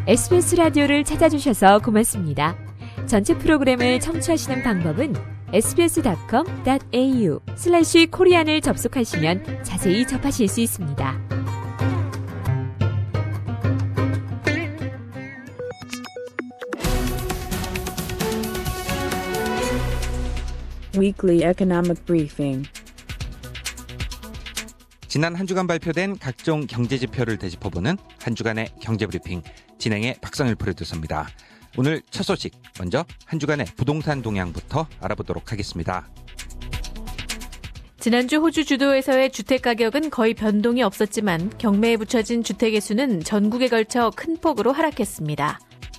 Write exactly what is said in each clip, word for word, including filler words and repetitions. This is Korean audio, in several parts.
에스비에스 라디오를 찾아주셔서 고맙습니다. 전체 프로그램을 청취하시는 방법은 에스비에스닷컴 닷 에이유 슬래시 코리안을 접속하시면 자세히 접하실 수 있습니다. Weekly Economic Briefing. 지난 한 주간 발표된 각종 경제지표를 되짚어보는 한 주간의 경제브리핑, 진행의 박성일 프로듀서입니다. 오늘 첫 소식, 먼저 한 주간의 부동산 동향부터 알아보도록 하겠습니다. 지난주 호주 주도에서의 주택가격은 거의 변동이 없었지만 경매에 붙여진 주택의 수는 전국에 걸쳐 큰 폭으로 하락했습니다.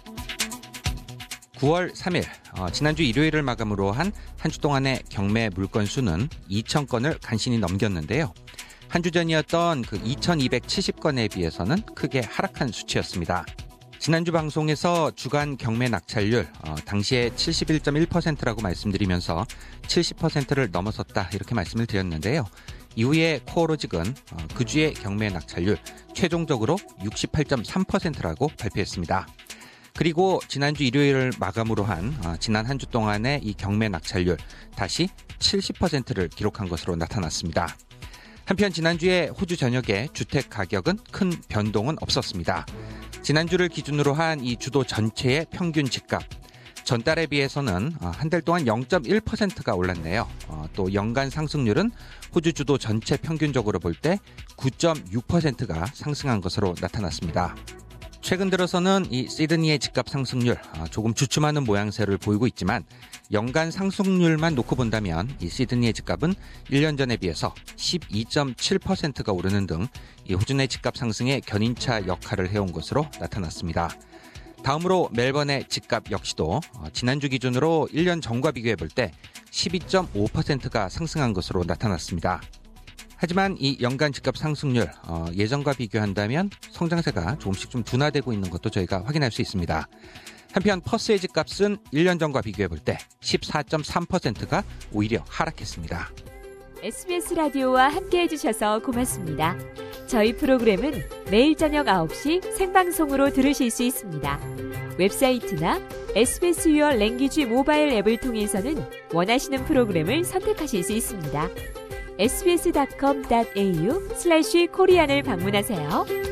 구월 삼일, 어, 지난주 일요일을 마감으로 한 한 주 동안의 경매 물건 수는 이천 건을 간신히 넘겼는데요. 한 주 전이었던 그 이천이백칠십 건에 비해서는 크게 하락한 수치였습니다. 지난주 방송에서 주간 경매 낙찰률, 어, 당시에 칠십일 점 일 퍼센트라고 말씀드리면서 칠십 퍼센트를 넘어섰다 이렇게 말씀을 드렸는데요. 이후에 코어로직은 어, 그 주의 경매 낙찰률 최종적으로 육십팔 점 삼 퍼센트라고 발표했습니다. 그리고 지난주 일요일을 마감으로 한 어, 지난 한 주 동안의 이 경매 낙찰률 다시 칠십 퍼센트를 기록한 것으로 나타났습니다. 한편 지난주에 호주 전역의 주택 가격은 큰 변동은 없었습니다. 지난주를 기준으로 한 이 주도 전체의 평균 집값, 전달에 비해서는 한 달 동안 영 점 일 퍼센트가 올랐네요. 어, 또 연간 상승률은 호주 주도 전체 평균적으로 볼 때 구 점 육 퍼센트가 상승한 것으로 나타났습니다. 최근 들어서는 이 시드니의 집값 상승률 조금 주춤하는 모양새를 보이고 있지만 연간 상승률만 놓고 본다면 이 시드니의 집값은 일 년 전에 비해서 십이 점 칠 퍼센트가 오르는 등 이 호주 내 집값 상승의 견인차 역할을 해온 것으로 나타났습니다. 다음으로 멜번의 집값 역시도 지난주 기준으로 일 년 전과 비교해 볼 때 십이 점 오 퍼센트가 상승한 것으로 나타났습니다. 하지만 이 연간 집값 상승률 어, 예전과 비교한다면 성장세가 조금씩 좀 둔화되고 있는 것도 저희가 확인할 수 있습니다. 한편 퍼스의 집값은 일 년 전과 비교해 볼 때 십사 점 삼 퍼센트가 오히려 하락했습니다. 에스비에스 라디오와 함께해 주셔서 고맙습니다. 저희 프로그램은 매일 저녁 아홉 시 생방송으로 들으실 수 있습니다. 웹사이트나 에스비에스 Your Language 모바일 앱을 통해서는 원하시는 프로그램을 선택하실 수 있습니다. 에스비에스닷컴 닷 에이유 슬래시 코리안을 방문하세요.